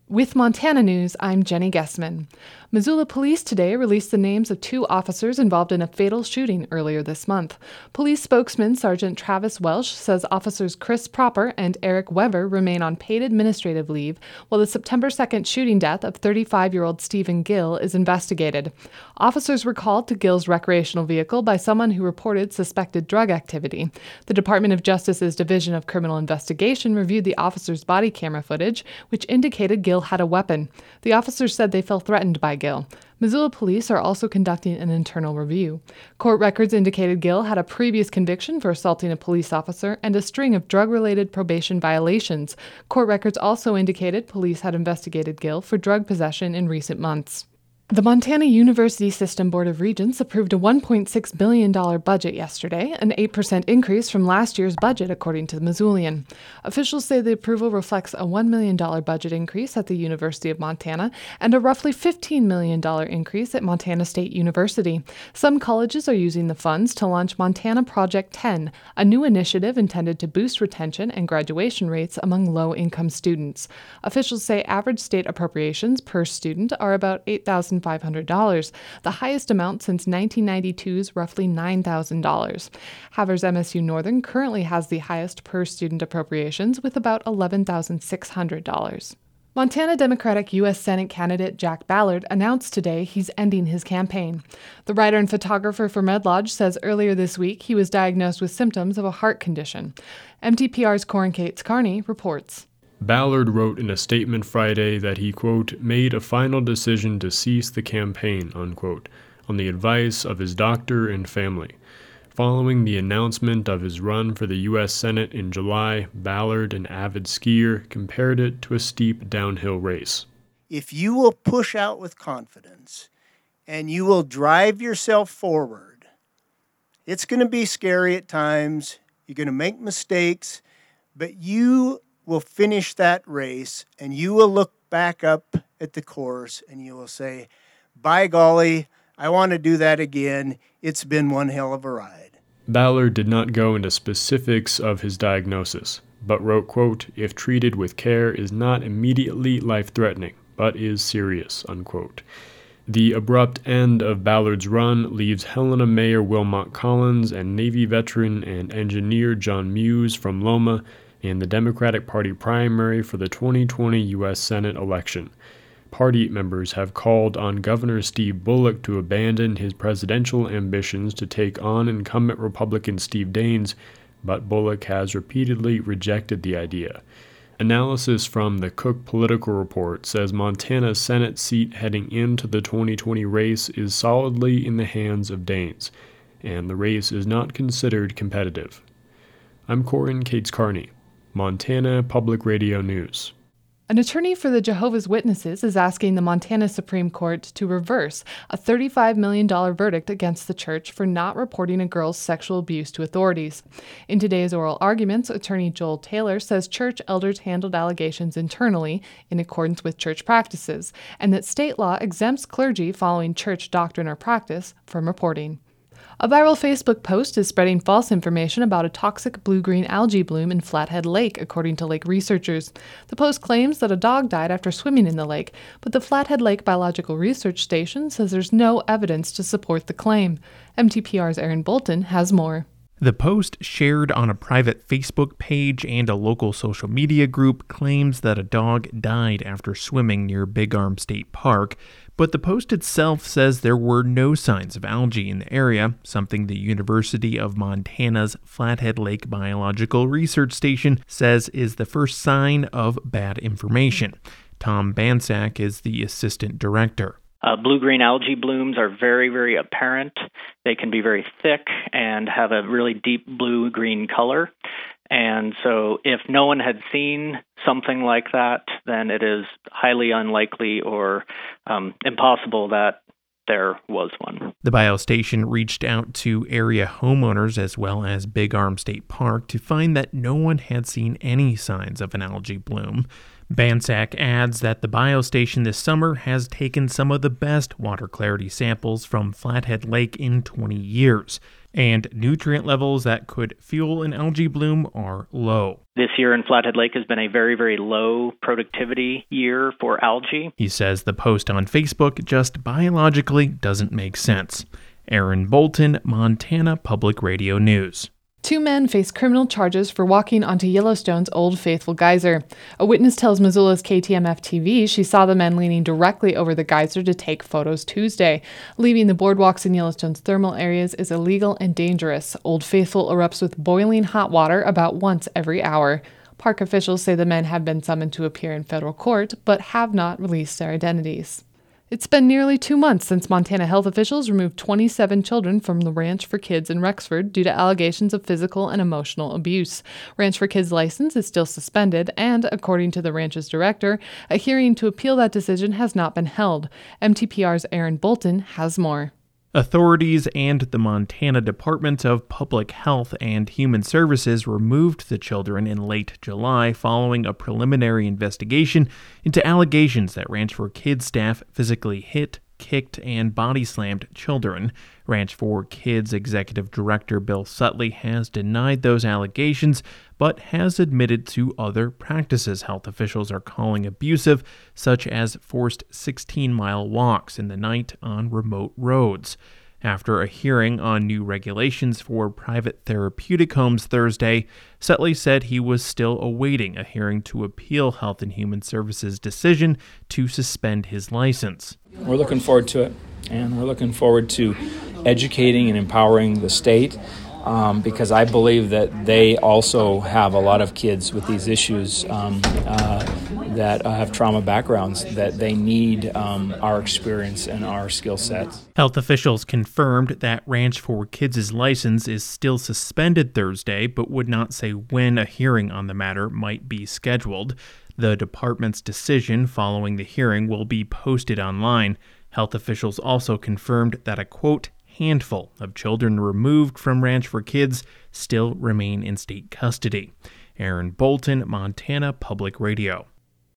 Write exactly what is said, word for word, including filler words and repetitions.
With Montana News, I'm Jenny Guessman. Missoula police today released the names of two officers involved in a fatal shooting earlier this month. Police spokesman Sergeant Travis Welsh says officers Chris Proper and Eric Weber remain on paid administrative leave, while the September second shooting death of thirty-five-year-old Stephen Gill is investigated. Officers were called to Gill's recreational vehicle by someone who reported suspected drug activity. The Department of Justice's Division of Criminal Investigation reviewed the officers' body camera footage, which indicated Gill had a weapon. The officers said they felt threatened by Gill. Missoula police are also conducting an internal review. Court records indicated Gill had a previous conviction for assaulting a police officer and a string of drug-related probation violations. Court records also indicated police had investigated Gill for drug possession in recent months. The Montana University System Board of Regents approved a one point six billion dollars budget yesterday, an eight percent increase from last year's budget, according to the Missoulian. Officials say the approval reflects a one million dollars budget increase at the University of Montana and a roughly fifteen million dollars increase at Montana State University. Some colleges are using the funds to launch Montana Project ten, a new initiative intended to boost retention and graduation rates among low-income students. Officials say average state appropriations per student are about eight thousand five hundred dollars, the highest amount since nineteen ninety-two's roughly nine thousand dollars. Havers M S U Northern currently has the highest per-student appropriations with about eleven thousand six hundred dollars. Montana Democratic U S Senate candidate Jack Ballard announced today he's ending his campaign. The writer and photographer for MedLodge says earlier this week he was diagnosed with symptoms of a heart condition. M T P R's Corin Cates Carney reports. Ballard wrote in a statement Friday that he, quote, made a final decision to cease the campaign, unquote, on the advice of his doctor and family. Following the announcement of his run for the U S Senate in July, Ballard, an avid skier, compared it to a steep downhill race. If you will push out with confidence and you will drive yourself forward, it's going to be scary at times. You're going to make mistakes, but you will finish that race and you will look back up at the course and you will say, by golly, I want to do that again. It's been one hell of a ride. Ballard did not go into specifics of his diagnosis, but wrote, quote, if treated with care is not immediately life-threatening, but is serious, unquote. The abrupt end of Ballard's run leaves Helena Mayor Wilmot Collins and Navy veteran and engineer John Muse from Loma in the Democratic Party primary for the twenty twenty U S Senate election. Party members have called on Governor Steve Bullock to abandon his presidential ambitions to take on incumbent Republican Steve Daines, but Bullock has repeatedly rejected the idea. Analysis from the Cook Political Report says Montana's Senate seat heading into the twenty twenty race is solidly in the hands of Daines, and the race is not considered competitive. I'm Corin Cates Carney, Montana Public Radio News. An attorney for the Jehovah's Witnesses is asking the Montana Supreme Court to reverse a thirty-five million dollars verdict against the church for not reporting a girl's sexual abuse to authorities. In today's oral arguments, attorney Joel Taylor says church elders handled allegations internally in accordance with church practices, and that state law exempts clergy following church doctrine or practice from reporting. A viral Facebook post is spreading false information about a toxic blue-green algae bloom in Flathead Lake, according to lake researchers. The post claims that a dog died after swimming in the lake, but the Flathead Lake Biological Research Station says there's no evidence to support the claim. M T P R's Aaron Bolton has more. The post, shared on a private Facebook page and a local social media group, claims that a dog died after swimming near Big Arm State Park, but the post itself says there were no signs of algae in the area, something the University of Montana's Flathead Lake Biological Research Station says is the first sign of bad information. Tom Bansack is the assistant director. Uh, blue-green algae blooms are very, very apparent. They can be very thick and have a really deep blue-green color. And so if no one had seen something like that, then it is highly unlikely or um, impossible that there was one. The biostation reached out to area homeowners as well as Big Arm State Park to find that no one had seen any signs of an algae bloom. Bansack adds that the biostation this summer has taken some of the best water clarity samples from Flathead Lake in twenty years. And nutrient levels that could fuel an algae bloom are low. This year in Flathead Lake has been a very, very low productivity year for algae. He says the post on Facebook just biologically doesn't make sense. Aaron Bolton, Montana Public Radio News. Two men face criminal charges for walking onto Yellowstone's Old Faithful geyser. A witness tells Missoula's K T M F T V she saw the men leaning directly over the geyser to take photos Tuesday. Leaving the boardwalks in Yellowstone's thermal areas is illegal and dangerous. Old Faithful erupts with boiling hot water about once every hour. Park officials say the men have been summoned to appear in federal court, but have not released their identities. It's been nearly two months since Montana health officials removed twenty-seven children from the Ranch for Kids in Rexford due to allegations of physical and emotional abuse. Ranch for Kids' license is still suspended, and, according to the ranch's director, a hearing to appeal that decision has not been held. M T P R's Aaron Bolton has more. Authorities and the Montana Department of Public Health and Human Services removed the children in late July following a preliminary investigation into allegations that Ranch for Kids staff physically hit, kicked, and body slammed children. Ranch for Kids Executive Director Bill Sutley has denied those allegations, but has admitted to other practices health officials are calling abusive, such as forced sixteen-mile walks in the night on remote roads. After a hearing on new regulations for private therapeutic homes Thursday, Sutley said he was still awaiting a hearing to appeal Health and Human Services' decision to suspend his license. We're looking forward to it, and we're looking forward to educating and empowering the state, um, because I believe that they also have a lot of kids with these issues um, uh, that uh, have trauma backgrounds, that they need um, our experience and our skill sets. Health officials confirmed that Ranch for Kids' license is still suspended Thursday, but would not say when a hearing on the matter might be scheduled. The department's decision following the hearing will be posted online. Health officials also confirmed that a, quote, handful of children removed from Ranch for Kids still remain in state custody. Aaron Bolton, Montana Public Radio.